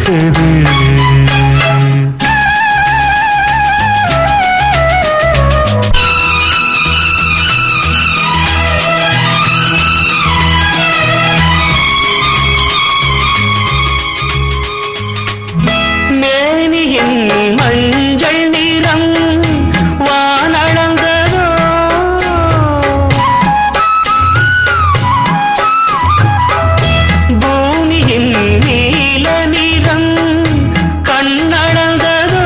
தவிக்குது. மஞ்சள் நிறம் வானளந்ததோ, பூமியின் நீல நிறம் கண்ணளந்ததோ,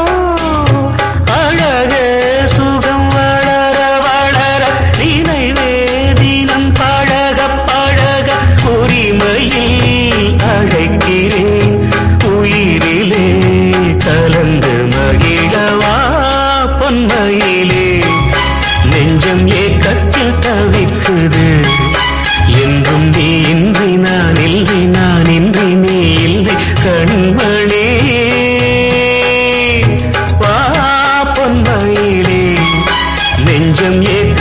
அழக சுகம் வளர வளர நினைவே தினம் பழக பழக உரிமையில் அழைக்கிறேன் உயிரிலே கலந்து மகிழவா பொன்மையிலே. நெஞ்சம் ஏக்கத்தில் தவிக்குது, என்றும் நீ இன்றி நான் இல்லை, நான் இன்றி நீ இல்லை கண்மணி. வா பொன்மையிலே நெஞ்சம் ஏக்க